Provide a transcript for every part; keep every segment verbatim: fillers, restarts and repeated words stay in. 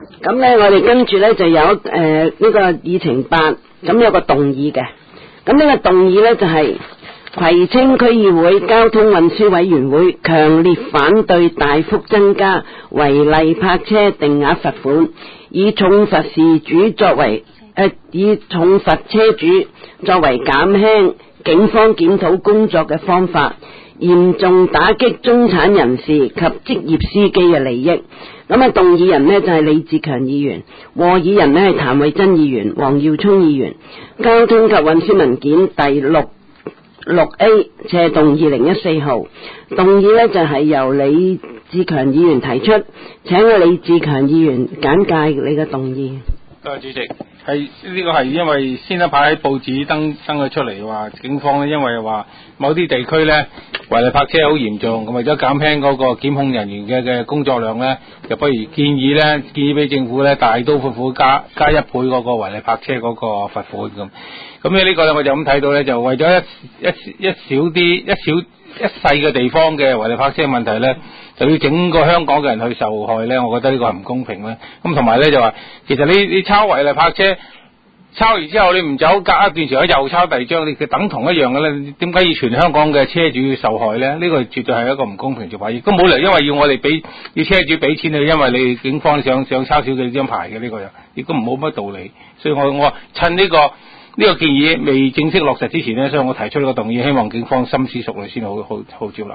咁咧，我哋跟住咧就有誒呢、呃這個議程八，咁有個動議嘅。咁呢個動議咧就係、是、葵青區議會交通運輸委員會強烈反對大幅增加違例泊車定額罰款，以重罰事主作為誒、呃、以重罰車主作為減輕警方檢討工作嘅方法，嚴重打擊中產人士及職業司機嘅利益。咁啊，動議人呢就係李志強議員，和議人呢係譚慧珍議員、黃耀聰議員。交通及運輸文件第六六 A 借動議零一四號，動議呢就係由李志強議員提出，請啊李志強議員簡介你嘅動議。 多謝主席。係呢個係因為先一排喺報紙登登咗出嚟，話警方咧因為話某啲地區咧違例泊車好嚴重，咁為咗減輕嗰個檢控人員嘅嘅工作量咧，就不如建議咧建議俾政府咧大刀闊斧加加一倍嗰個違例泊車嗰個罰款咁。咁咧呢個咧我就咁睇到咧，就為咗一一一小啲一小一細嘅地方嘅違例泊車問題咧，就要整個香港嘅人去受害咧，我覺得呢個係唔公平咧。咁同埋咧就話，其實你你抄違例泊車，抄完之後你唔走，隔一段時間又抄第二張，你佢等同一樣嘅咧，點解要全香港嘅車主要受害咧？呢個絕對係一個唔公平做法，亦都冇理由因為要我哋俾要車主俾錢去，因為你警方想想抄少幾張牌嘅呢個又，亦都冇乜道理。所以我我趁呢個呢個建議未正式落實之前呢，所以我提出呢個動議，希望警方深思熟慮先好好好接納。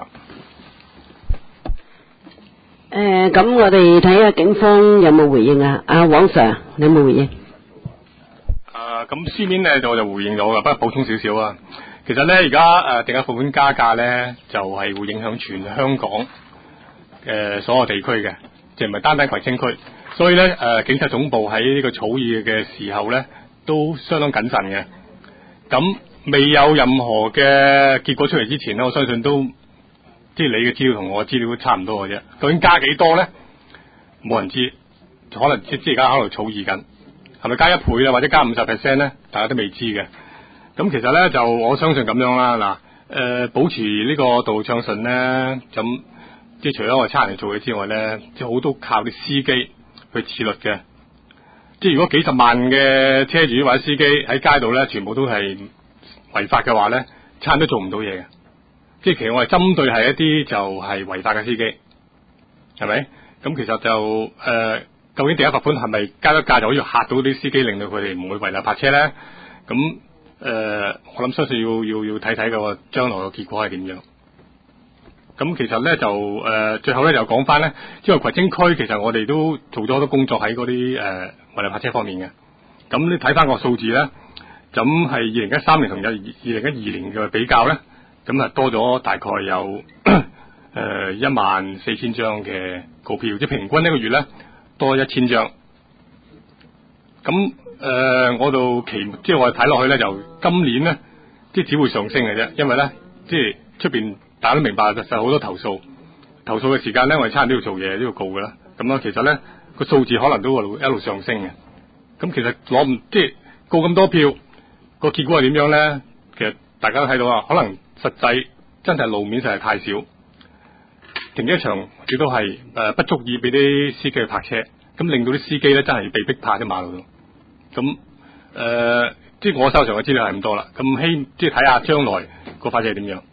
誒，咁我哋睇下警方有冇回應啊？阿黃 Sir，你有冇回應？ 啊，咁書面咧我就回應咗噶，不過補充少少啊。其實咧而家誒定額罰款加價咧，就係、是、會影響全香港誒、呃、所有地區嘅，即係唔係單單葵青區。所以咧誒、呃、警察總部喺呢個草擬嘅時候咧，都相當謹慎嘅。咁未有任何嘅結果出嚟之前咧，我相信都即係你嘅資料同我嘅資料都差唔多嘅啫。究竟加幾多咧？冇人知，可能即係而家喺度草擬緊。係咪加一倍啊，或者加五十 percent 咧？大家都未知嘅。咁其實咧就我相信咁樣啦。嗱，誒、呃，保持呢個道路暢順咧，咁即係除咗我哋差人嚟做嘢之外咧，即係好多靠啲司機去自律嘅。即係如果幾十萬嘅車主或者司機喺街度咧，全部都係違法嘅話咧，差人都做唔到嘢嘅。即係其實我係針對係一啲就係違法嘅司機，係咪？咁其實就誒。呃究竟第一罰款係咪加咗價就可以嚇到啲司機，令到佢哋唔會違例泊車咧？咁誒、呃，我諗相信要要要睇睇個將來嘅結果係點樣。咁其實咧就誒、呃，最後咧就講翻咧，因為葵青區其實我哋都做咗好多工作喺嗰啲誒違例泊車方面嘅。咁你睇翻個數字咧，咁係二零一三年同有二零一二年嘅比較咧，咁啊多咗大概有誒一萬四千張嘅告票，即係平均一個月咧。多一千張，咁誒、呃，我度期即係我哋睇落去咧，就今年咧，即係只會上升嘅啫。因為咧，即係出邊大家都明白，實實好多投訴，投訴嘅時間咧，我哋差人都要做嘢，都要告㗎啦。咁咯，其實咧個數字可能都一路一路上升嘅。咁其實攞唔即係告咁多票，個結果係點樣咧？其實大家都睇到啊，可能實際真係路面實在太少。停車場亦都係誒不足以俾啲司機去泊車，咁令到啲司機咧真係被逼泊喺馬路度。咁誒、呃，即係我手上嘅資料係咁多啦。咁希即係睇下將來個發展係點樣。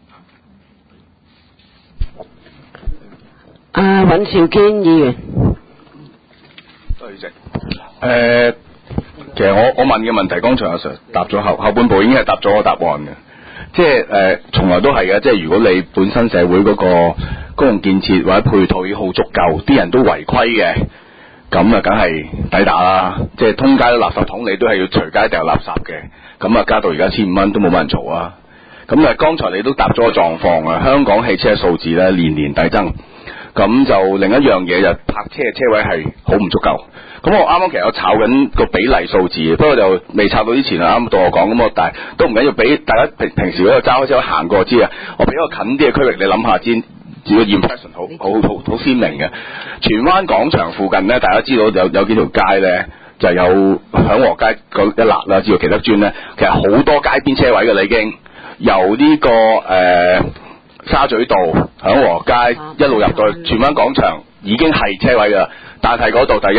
阿尹兆堅議員， 多謝主席。誒，其實我我問嘅問題，剛才阿 Sir 答咗後後半部已經係答咗個答案嘅。即係誒，從、呃、來都係嘅。即係如果你本身社會嗰個公共建設或者配套已經好足夠，啲人都違規嘅，咁啊，梗係抵打啦。即係通街都垃圾桶，你都係要隨街掉垃圾嘅，咁啊，加到而家千五蚊都冇乜人做啊。咁啊，剛才你都答咗個狀況啊，香港汽車數字咧年年遞增，咁就另一樣嘢就泊車嘅車位係好唔足夠。咁我啱啱其實我炒緊個比例數字，不過就未炒到之前啊，啱到我講咁我，但係都唔緊要，俾大家平平時嗰個揸開車行過知啊。我俾一個近啲嘅區域，你諗下先，個 impression 好好好好鮮明嘅。荃灣廣場附近咧，大家知道有有幾條街咧，就有響和街嗰一笪啦，至到其德邨咧，其實好多街邊車位嘅啦已經，由呢、這個誒、呃、沙咀道響和街一路入到荃灣廣場已經係車位㗎，但係嗰度第一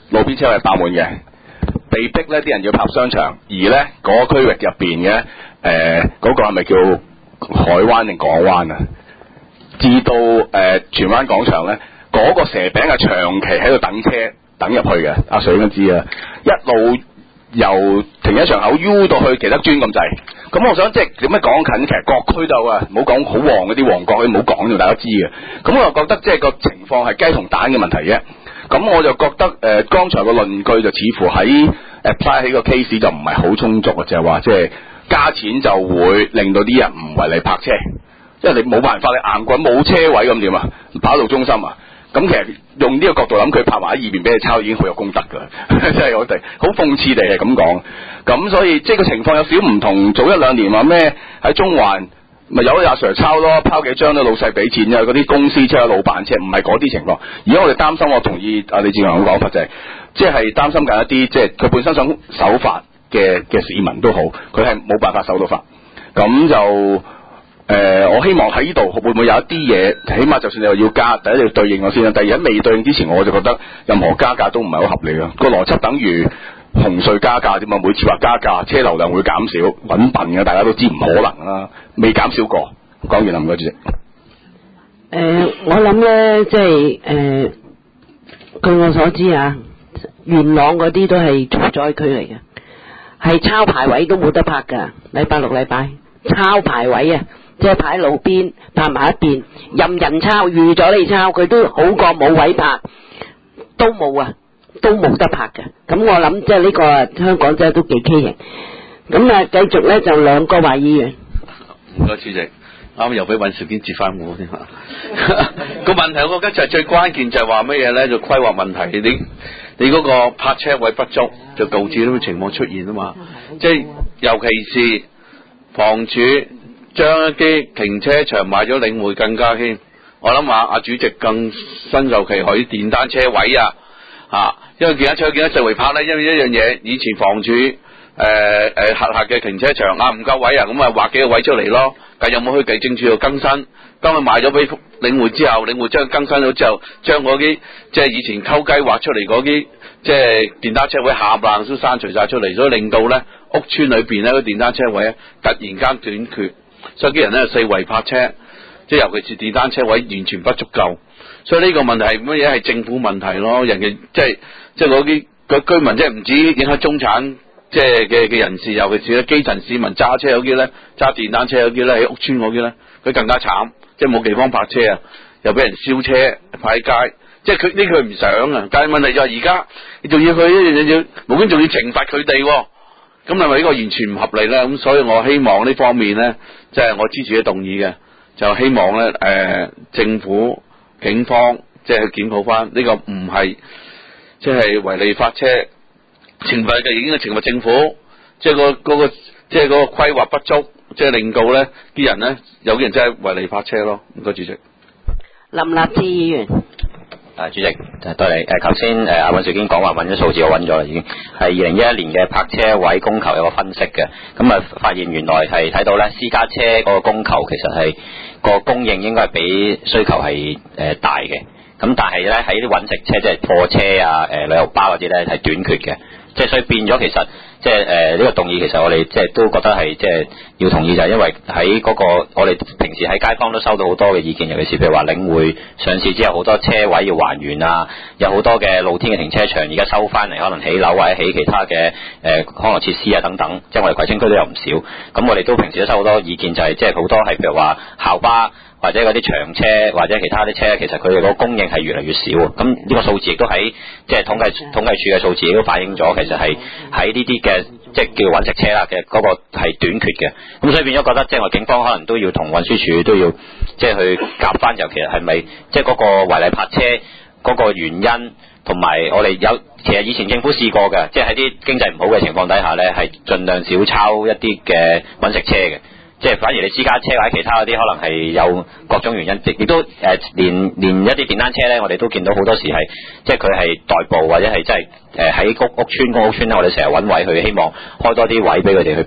路邊車位爆滿嘅，被逼呢啲人要泊商場，而呢嗰、嗰個區域入邊嘅誒嗰個係咪叫海灣定港灣啊？至到誒、呃、荃灣廣場呢，嗰、嗰個蛇餅係長期喺度等車等入去嘅，阿 Sir 應該知啊，一路由停車場口 U 到去其他磚咁滯。咁我想即係點樣講近，其實各區都有啊，唔好講好旺嗰啲旺角，唔好講就大家知嘅。咁我又覺得即係個情況係雞同蛋嘅問題啫。咁我就覺得誒、呃，剛才個論據就似乎喺 apply 喺個 case 就唔係好充足啊，就係話即係加錢就會令到啲人唔為你泊車，因為你冇辦法你硬滾冇車位咁點啊？跑道中心啊？咁其實用呢個角度諗，佢泊埋喺二邊俾你抄已經好有功德㗎啦，即係我哋好諷刺地係咁講。咁所以即係個情況有少唔同，早一兩年話咩喺中環咪有阿 Sir 抄咯，拋幾張都老細俾錢，因為嗰啲公司車、老闆車，唔係嗰啲情況。而家我哋擔心，我同意阿李志強嘅講法就係，即係擔心緊一啲即係佢本身想守法嘅嘅市民都好，佢係冇辦法守到法。咁就。誒、呃，我希望喺呢度會唔會有一啲嘢，起碼就算你話要加，第一要對應我先啦。第二喺未對應之前，我就覺得任何加價都唔係好合理咯。個邏輯等於紅隧加價啫嘛，每次話加價，車流量會減少，搵笨嘅，大家都知唔可能啦，未減少過。講完啦，唔該主席。誒、 呃，我諗咧，即係誒，據我所知啊，元朗嗰啲都係重災區嚟嘅，係抄牌位都冇得拍噶，禮拜六禮拜抄牌位啊！即係擺喺路邊，泊埋一邊，任人抄，預咗你抄，佢都好過冇位泊，都冇啊，都冇得泊嘅。咁我諗即係呢個香港真係都幾畸形。咁啊，繼續咧就兩個話議員。 唔該主席，啱又俾尹兆堅接翻我添嚇。個問題我覺得就係最關鍵就係話乜嘢咧？就規劃問題，你你嗰個泊車位不足，就導致呢個情況出現啊嘛。即係尤其是房署。將一啲停車場賣咗領匯更加添，我諗下阿主席更深受其害啲電單車位啊，啊，因為電單車見到四圍泊咧，因為一樣嘢，以前房署誒誒轄下嘅停車場啊唔夠位啊，咁啊劃幾個位出嚟咯，但有冇去地政處度更新？當佢賣咗俾領匯之後，領匯將佢更新咗之後，將嗰啲即係以前偷雞劃出嚟嗰啲即係電單車位下唪都刪除晒出嚟，所以令到咧屋邨裏邊咧個電單車位咧突然間短缺。所以啲人咧四圍泊車，即係尤其是電單車位完全不足夠，所以呢個問題係乜嘢？係政府問題咯。人哋即係即係嗰啲個居民，即係唔止影響中產即係嘅嘅人士，尤其是咧基層市民揸車嗰啲咧，揸電單車嗰啲咧，喺屋邨嗰啲咧，佢更加慘，即係冇地方泊車啊，又俾人燒車泊喺街，即係佢呢佢唔想啊。但係問題就係而家你仲要佢一樣嘢要無端仲要懲罰佢哋。咁係咪呢個完全唔合理咧？咁所以我希望呢方面咧，即係我支持嘅動議嘅，就希望咧誒、呃、政府警方即係去檢討翻呢個唔係即係違例泊車懲罰嘅，已經係懲罰政府，即係、嗰個嗰個即係嗰個規劃不足，即係令到咧啲人咧有啲人真係違例泊車咯。唔該主席。 林立志議員。 啊，主席，對你誒，頭先誒阿尹兆堅講話揾咗數字，我揾咗啦，已經係二零一一年嘅泊車位供求有個分析嘅，咁啊發現原來係睇到咧私家車嗰個供求其實係個供應應該係比需求係誒、呃、大嘅，咁但係咧喺啲揾食車即係貨車啊、誒、呃、旅遊巴嗰啲咧係短缺嘅，即係所以變咗其實即係誒呢個動議其實我哋即係都覺得係即係要同意，就係因為喺嗰、那個我哋平時喺街坊都收到好多嘅意見，尤其是譬如話領匯上市之後好多車位要還原啊，有好多嘅露天嘅停車場而家收翻嚟，可能起樓或者起其他嘅誒、呃、康樂設施啊等等，即係我哋葵青區都有唔少，咁我哋都平時都收好多意見，就係即係好多係譬如話校巴或者嗰啲長車或者其他啲車，其實佢哋個供應係越嚟越少，咁呢個數字亦都喺即係統計統計處嘅數字亦都反映咗，其實係喺呢啲嘅即係叫揾食車啦嘅嗰個係短缺嘅，咁所以變咗覺得即係我警方可能都要同運輸署都要即係去夾翻，就其實係咪即係嗰個違例泊車嗰個原因，同埋我哋有其實以前政府試過嘅，即係喺啲經濟唔好嘅情況底下咧，係盡量少抄一啲嘅揾食車嘅。即係反而你私家車或者其他嗰啲可能係有各種原因，亦都誒、呃、連連一啲電單車咧，我哋都見到好多時係即係佢係代步或者係即係誒喺屋屋邨公屋邨咧，我哋成日揾位去希望開多啲位俾佢哋去泊。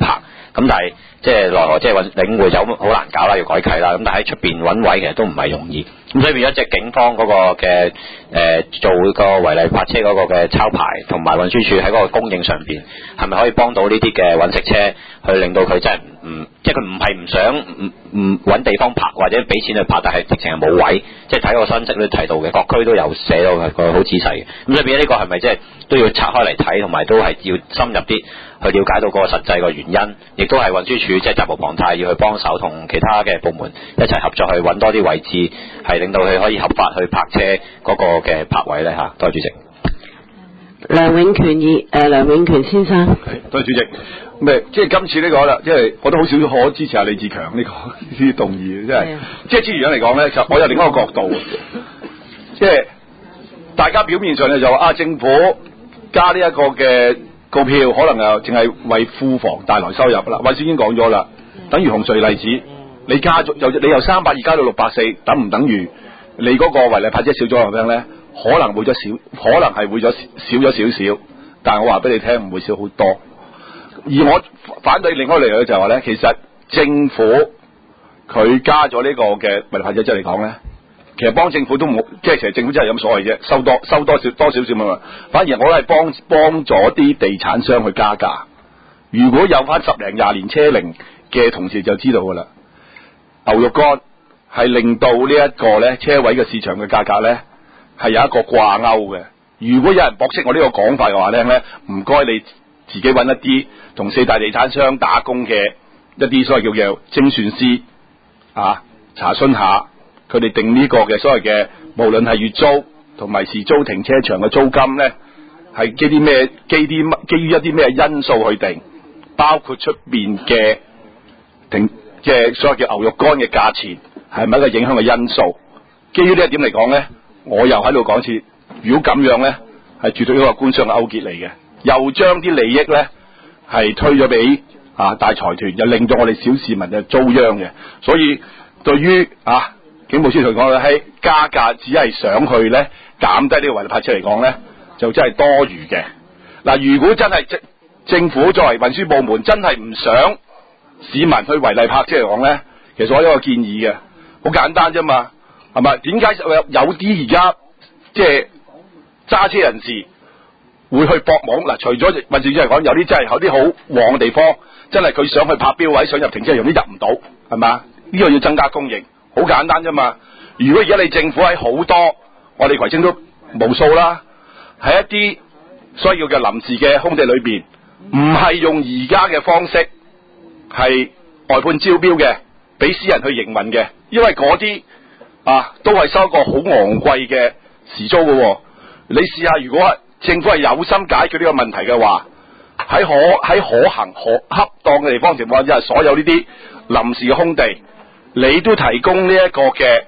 咁但係即係奈何即係運領匯就好難搞啦，要改契啦。咁但係喺出邊揾位其實都唔係容易。咁所以變咗即係警方嗰個嘅誒、呃、做個違例泊車嗰個嘅抄牌，同埋運輸署喺嗰個供應上邊係咪可以幫到呢啲嘅揾食車，去令到佢真係唔即係佢唔係唔想唔唔揾地方泊或者俾錢去泊，但係直情係冇位。即係睇個新聞都提到嘅，各區都有寫到佢好仔細嘅。咁所以變咗呢個係咪即係都要拆開嚟睇，同埋都係要深入啲去了解到嗰個實際個原因，亦都係運輸署即係責無旁貸要去幫手，同其他嘅部門一齊合作去揾多啲位置，係令到佢可以合法去泊車嗰個嘅泊位咧嚇。多謝主席。 梁永權議誒梁永權先生， 多謝主席。咩？即係今次呢、這個啦，即係我都好少可支持下李志強呢、這個呢啲動議，即係即係之前嚟講咧，就我有另一個角度，即係大家表面上咧就話啊，政府加呢一個嘅告票，可能又淨係為庫房帶來收入啦。運輸已經講咗啦，等於紅隧例子，你加咗由你由三百二加到六百四，等唔等於你嗰個違例泊車少咗咁樣咧？可能會咗少，可能係會咗少咗少少，但係我話俾你聽，唔會少好多。而我反對另外一個理由就係話咧，其實政府佢加咗呢個嘅違例泊車之後嚟講咧，其實幫政府都冇，即係其實政府真係有乜所謂啫，收多收多少多少少嘛。反而我都係幫幫咗啲地產商去加價。如果有翻十零廿年車齡嘅同事就知道噶啦，牛肉乾係令到呢一個咧車位嘅市場嘅價格咧係有一個掛鈎嘅。如果有人駁斥我呢個講法嘅話咧，唔該你自己揾一啲同四大地產商打工嘅一啲所謂叫做精算師啊，查詢下佢哋定呢個嘅所謂嘅，無論係月租同埋時租停車場嘅租金咧，係基啲咩基啲基於一啲咩因素去定，包括出邊嘅停即係所謂叫牛肉乾嘅價錢係咪一個影響嘅因素？基於呢一點嚟講咧，我又喺度講次，如果咁樣咧，係絕對一個官商嘅勾結嚟嘅。又將啲利益咧係推咗俾啊大財團，又令到我哋小市民就遭殃嘅。所以對於啊警務處嚟講咧，喺加價只係想去咧減低呢個違例泊車嚟講咧，就真係多餘嘅。嗱、啊，如果真係政政府作為運輸部門真係唔想市民去違例泊車嚟講咧，其實我有一個建議嘅，好簡單啫嘛，係咪？點解有有啲而家即係揸車人士會去搏網嗱？除咗運輸署嚟講，有啲真係有啲好旺嘅地方，真係佢想去泊標位，想入停車場都入唔到，係嘛？呢個要增加供應，好簡單啫嘛。如果而家你政府喺好多我哋葵青都無數啦，喺一啲需要嘅臨時嘅空地裏邊，唔係用而家嘅方式係外判招標嘅，俾私人去營運嘅，因為嗰啲啊都係收個好昂貴嘅時租嘅、哦。你試下，如果政府係有心解決呢個問題嘅話，喺可喺可行可恰當嘅地方情況之下，所有呢啲臨時嘅空地，你都提供呢一個嘅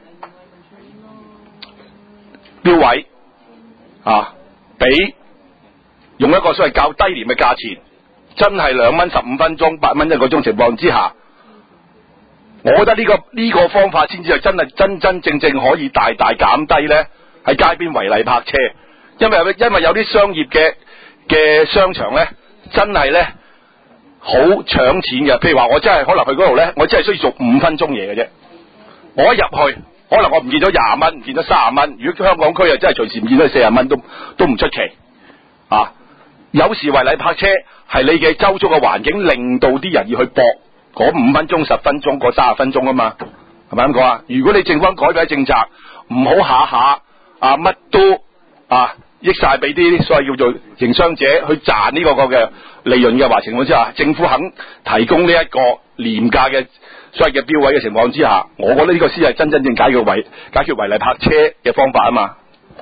標位啊，俾用一個所謂較低廉嘅價錢，真係兩蚊十五分鐘、八蚊一個鐘情況之下，我覺得呢、這個呢、這個方法先至係真係真真正正可以大大減低咧喺街邊違例泊車。因為因為有啲商業嘅嘅商場咧，真係咧好搶錢嘅。譬如話我真係可能去嗰度咧，我真係需要做五分鐘嘢嘅啫。我一入去，可能我唔見咗廿蚊，唔見咗三十蚊。如果香港區啊，真係隨時唔見咗四十蚊都都唔出奇啊！有時違例泊車係你嘅周遭嘅環境令到啲人要去搏嗰五分鐘、十分鐘、嗰三十分鐘啊嘛，係咪咁講啊？如果你政府改變政策，唔好下下啊乜都啊〜益晒俾啲所謂叫做營商者去賺呢個個嘅利潤嘅話情況之下，政府肯提供呢一個廉價嘅所謂嘅標位嘅情況之下，我覺得呢個先係真真正解決違解決違例泊車嘅方法啊嘛。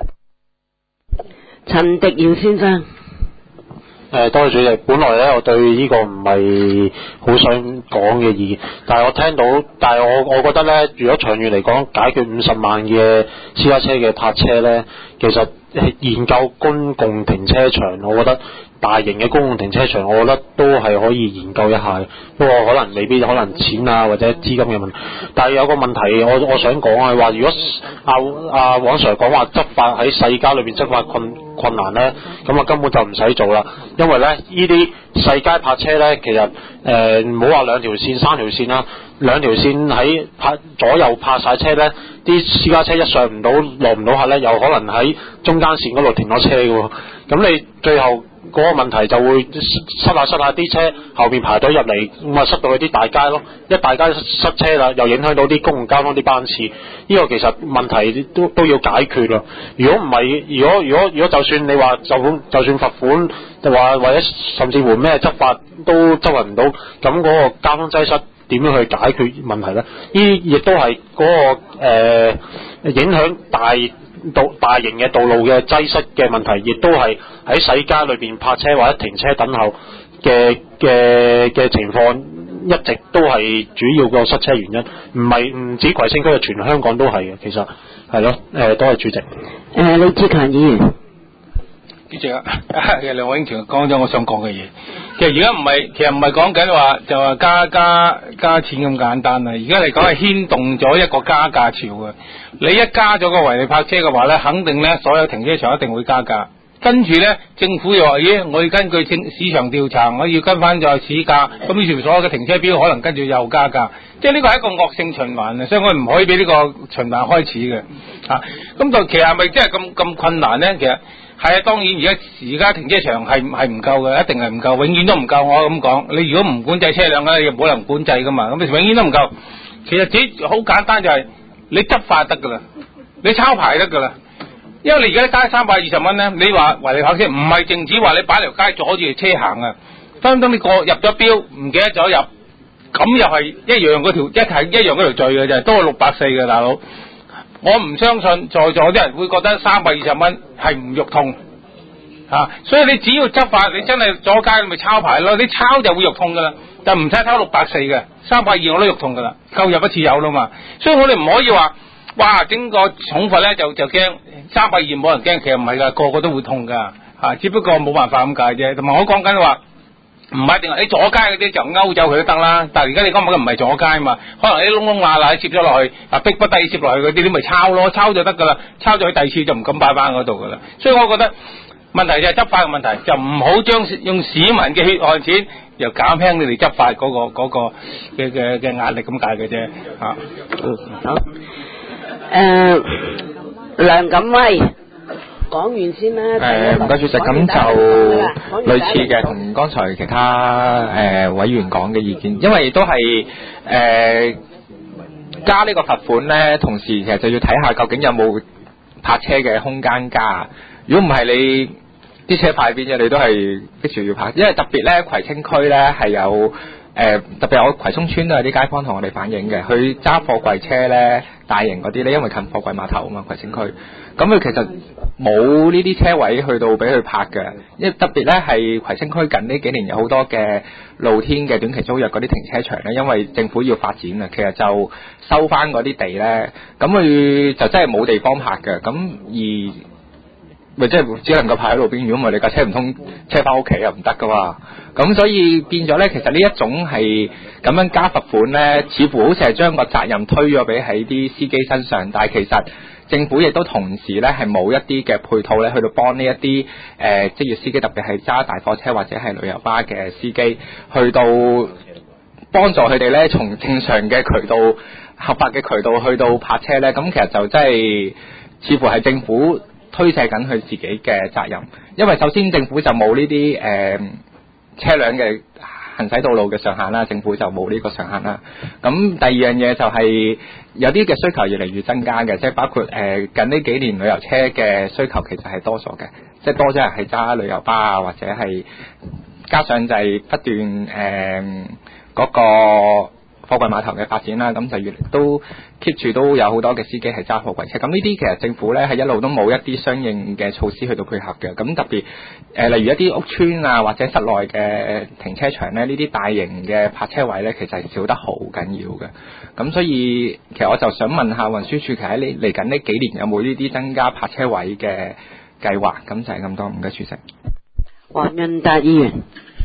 陳迪耀先生， 誒，多謝主席。本來咧，我對呢個唔係好想講嘅意見，但係我聽到，但係我我覺得咧，如果長遠嚟講，解決五十萬嘅私家車嘅泊車咧，其實研究公共停車場，我覺得大型嘅公共停車場，我覺得都係可以研究一下。不過可能未必可能錢啊或者資金嘅問題。但係有個問題，我我想講係話，如果阿阿黃 Sir 講話執法喺細街裏邊執法困困難咧，咁啊根本就唔使做啦。因為咧呢啲細街泊車咧，其實誒唔好話兩條線、三條線啦，兩條線喺泊左右泊晒車咧，啲私家車一上唔到、落唔到客咧，又可能喺中間線嗰度停咗車嘅喎。咁你最後嗰個問題就會塞下塞下啲車後邊排隊入嚟，咁啊塞到去啲大街咯。一大街塞車啦，又影響到啲公共交通啲班次。呢個其實問題都都要解決咯。如果唔係，如果如果如果就算你話就咁就算罰款，就話或者甚至乎咩執法都執行唔到，咁嗰個交通擠塞點樣去解決問題咧？呢亦都係嗰個、呃、影響大道大型嘅道路嘅擠塞嘅問題，亦都係喺細街裏邊泊車或者停車等候嘅嘅嘅情況，一直都係主要個塞車原因。唔係唔止葵青區，全香港都係嘅。其實係咯，誒多謝主席。誒、 呃，李志強議員。 主席啊，其實梁偉英全講咗我想講嘅嘢。其實而家唔係，其實唔係講緊話就話加加加錢咁簡單啊！而家嚟講係牽動咗一個加價潮嘅。你一加咗個違例泊車嘅話咧，肯定咧所有停車場一定會加價。跟住咧，政府又話：咦，我要根據市場調查，我要跟翻咗市價。咁於是所有嘅停車標可能跟住又加價。即係呢個係一個惡性循環啊！所以我唔可以俾呢個循環開始嘅。啊，咁就其實係咪真係咁咁困難咧？其實。係啊，當然而家而家停車場係係唔夠嘅，一定係唔夠，永遠都唔夠。我咁講，你如果唔管制車輛咧，又冇人管制噶嘛，咁你永遠都唔夠。其實只好簡單就係、是、你執法得噶啦，你抄牌得噶啦。因為你而家加三百二十蚊咧，你話違例泊車唔係淨止話你擺條街阻住條車行啊，分分鐘你過入咗標唔記得咗入，咁又係一樣嗰條一係一樣嗰條罪嘅就係多六百四嘅大佬。我唔相信在座啲人會覺得三百二十蚊係唔肉痛啊，所以你只要執法，你真係阻街，你咪抄牌咯。你抄就會肉痛噶啦，但唔使抄六百四嘅，三百二我都肉痛噶啦，夠入一次油啦嘛。所以我哋唔可以話，哇，整個重罰咧就就驚三百二冇人驚，其實唔係噶，個個都會痛噶啊，只不過冇辦法咁解啫。同埋我講緊話。唔係一定係你阻街嗰啲就勾走佢都得啦，但係而家你講緊唔係阻街嘛，可能你窿窿罅罅接咗落去，啊逼不得已接落去嗰啲，你咪抄咯，抄就得噶啦，抄咗去第二次就唔敢擺翻嗰度噶啦。所以我覺得問題就係執法嘅問題，就唔好將用市民嘅血汗錢又減輕你哋執法嗰、嗰個嗰、嗰個嘅嘅嘅壓力咁解嘅啫嚇。 嗯，好。誒、呃，梁錦威。講完先啦。 誒，唔該主席，咁就類似嘅，同剛才其他誒、呃、委員講嘅意見，因為都係誒、呃、加呢個罰款咧，同時其實就要睇下究竟有冇泊車嘅空間加。如果唔係你啲車派邊嘅，你都係逼住要泊，因為特別咧葵青區咧係有。誒、呃、特別我葵涌村都有啲街坊同我哋反映嘅，佢揸貨櫃車咧，大型嗰啲咧，因為近貨櫃碼頭啊嘛，葵青區，咁佢其實冇呢啲車位去到俾佢泊嘅，因為特別咧係葵青區近呢幾年有好多嘅露天嘅短期租約嗰啲停車場咧，因為政府要發展啊，其實就收翻嗰啲地咧，咁佢就真係冇地方泊嘅，咁而咪即係只能夠泊喺路邊，如果唔係你架車唔通車翻屋企又唔得噶嘛。咁所以變咗咧，其實呢一種係咁樣加罰款咧，似乎好似係將個責任推咗俾喺啲司機身上，但係其實政府亦都同時咧係冇一啲嘅配套咧，去到幫呢一啲誒職業司機，特別係揸大貨車或者係旅遊巴嘅司機，去到幫助佢哋咧從正常嘅渠道、合法嘅渠道去到泊車咧。咁其實就真係似乎係政府推卸緊佢自己嘅責任，因為首先政府就冇呢啲誒車輛嘅行駛道路嘅上限啦，政府就冇呢個上限啦。咁第二樣嘢就係有啲嘅需求越嚟越增加嘅，即係包括誒、呃、近呢幾年旅遊車嘅需求其實係多咗嘅，即係多咗人係揸旅遊巴啊，或者係加上就係不斷誒嗰、呃那個貨櫃碼頭嘅發展啦，咁就越嚟都 keep 住都有好多嘅司機係揸貨櫃車，咁呢啲其實政府咧係一路都冇一啲相應嘅措施去到配合嘅，咁特別誒、呃、例如一啲屋邨啊或者室內嘅停車場咧，呢啲大型嘅泊車位咧其實係少得好緊要嘅，咁所以其實我就想問下運輸署，其實喺嚟緊呢幾年有冇呢啲增加泊車位嘅計劃？咁就係咁多，唔該主席。 黃潤達議員。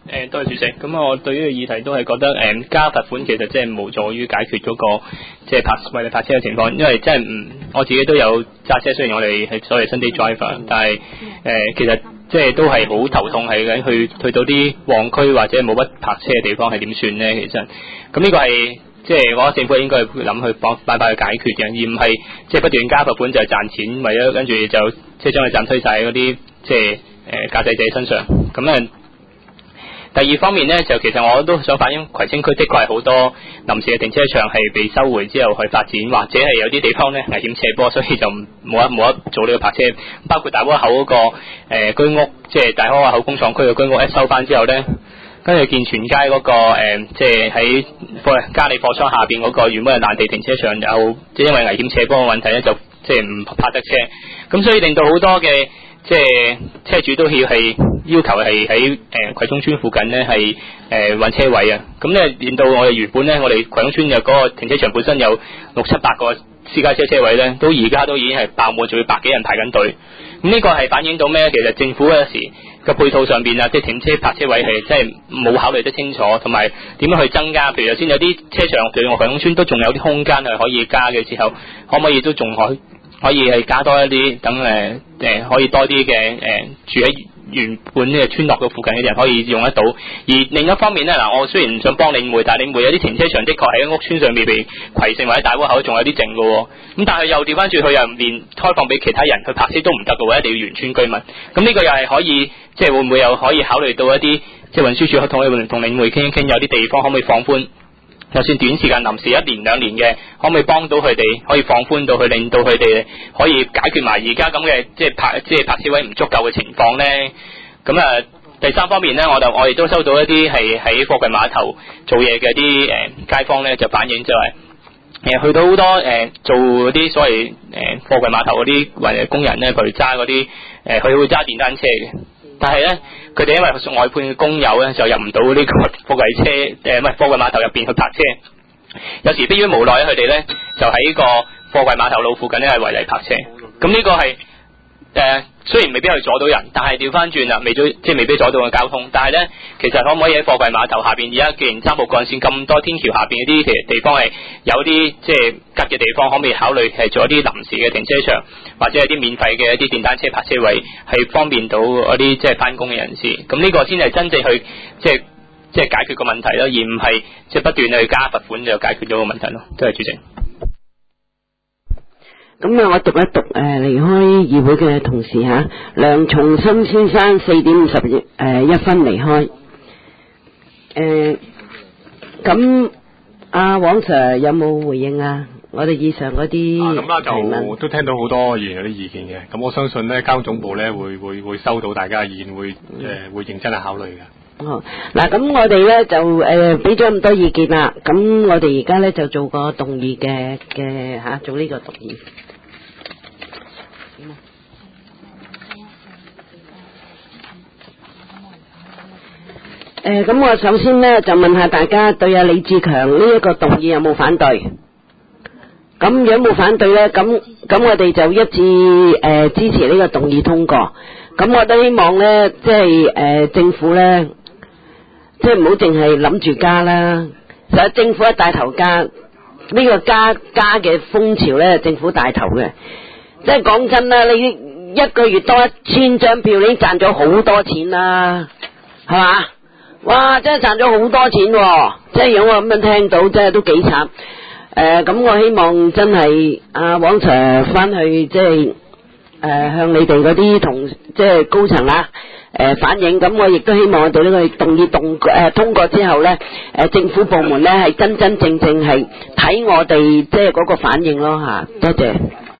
誒，多謝主席。咁我對呢個議題都係覺得誒加罰款其實即係無助於解決嗰個即係泊違例泊車嘅情況，因為真係唔我自己都有揸車，雖然我哋係所謂 Sunday driver，但係誒其實即係都係好頭痛，係緊去去到啲旺區或者冇乜泊車嘅地方係點算咧？其實咁呢個係即係我覺得政府應該諗去幫辦法去解決嘅，而唔係即係不斷加罰款就係賺錢，為咗跟住就即係將佢暫推晒嗰啲即係誒駕駛者身上咁啊。第二方面呢，就其實我都想反映葵青區的確係好多臨時嘅停車場係被收回之後去發展，或者係有啲地方呢危險斜坡，所以就冇得冇得做呢個泊車。包括大窩口嗰、那個、呃、居屋，即係大窩口工廠區嘅居屋一收翻之後呢，跟住建全街嗰、那個即係喺嘉利貨倉下邊嗰個原本嘅爛地停車場，有即係因為危險斜坡嘅問題呢，就即係唔泊得車，咁所以令到好多嘅即係車主都要係要求係喺誒葵涌村附近呢係誒揾車位啊，咁咧令到我哋原本咧我哋葵涌村嘅嗰個停車場本身有六七百個私家車車位咧，到而家都已經係爆滿，仲要百幾人排緊隊。咁呢個係反映到咩？其實政府有時嘅配套上邊啊，即係停車泊車位係真係冇考慮得清楚，同埋點樣去增加？譬如頭先有啲車場，譬如我葵涌村都仲有啲空間係可以加嘅時候，可唔可以都仲可可以係加多一啲，等誒誒可以多啲嘅誒住喺原本呢個村落嘅附近嘅人可以用得到。而另一方面呢，嗱，我雖然唔想幫領匯，但係領匯有啲停車場的確喺屋村上面被葵盛或者大窩口仲有啲剩嘅喎。咁但係又調翻轉，佢又連開放俾其他人去泊車都唔得嘅喎，一定要原村居民。咁呢個又係可以，即係會唔會又可以考慮到一啲，即係運輸署同同領匯傾一傾，有啲地方可唔可以放寬？就算短時間臨時一年兩年嘅，可唔可以幫到佢哋，可以放寬到去，令到佢哋可以解決埋而家咁嘅即係泊即係泊車位唔足夠嘅情況咧？咁啊，第三方面咧，我就我亦都收到一啲係喺貨櫃碼頭做嘢嘅啲誒街坊咧，就反映就係、是、誒去到好多誒、呃、做嗰啲所謂誒貨櫃碼頭嗰啲或者工人咧，佢揸嗰啲誒佢會揸電單車嘅。但係咧，佢哋因為外判嘅工友咧，就入唔到呢個貨櫃車誒，唔係貨櫃碼頭入邊去泊車。有時迫於無奈，佢哋咧就喺個貨櫃碼頭路附近咧係違例泊車。咁呢個係誒、呃、雖然未必可以阻到人，但係調翻轉啦，未阻即係未必阻到嘅交通。但係咧，其實可唔可以喺貨櫃碼頭下邊？而家既然三號幹線咁多天橋下邊嗰啲其實地方係有啲即係吉嘅地方，可唔可以考慮係做一啲臨時嘅停車場？或者係啲免費嘅一啲電單車泊車位，係方便到嗰啲即係翻工嘅人士。咁呢個先係真正去即係即係解決個問題咯，而唔係即係不斷去加罰款就解決咗個問題咯。多謝主席。 咁啊，我讀一讀誒離開議會嘅同事嚇，梁松森先生四點五十誒一分離開。誒咁阿黃 Sir 有冇回應啊？我哋以上嗰啲咁啦，就都聽到好多議員有啲意見嘅。咁我相信咧，交通總部咧會會會收到大家嘅意見，會誒、呃、會認真去考慮嘅。 哦，嗱，咁我哋咧就誒俾咗咁多意見啦。咁我哋而家咧就做個動議嘅嘅嚇，做呢個動議。誒，咁我首先咧就問下大家對阿李志強呢一個動議有冇反對？咁如果冇反對咧，咁咁我哋就一致誒、呃、支持呢個動議通過。咁我都希望咧，即係誒政府咧，即係唔好淨係諗住加啦。實際政府一帶頭加，呢、這個加加嘅風潮咧，政府帶頭嘅。即係講真啦，你一個月多一千張票，你已經賺咗好多錢啦，係嘛？哇！真係賺咗好多錢、哦，即係如果我咁樣聽到，真係都幾慘。誒，咁、呃、我希望真係阿黃 Sir 翻去即係誒向你哋嗰啲同即係高層啊誒、呃、反映。咁我亦都希望我哋呢個動議動誒、呃、通過之後咧，誒、呃、政府部門咧係真真正正係睇我哋即係嗰個反應咯吓。多謝。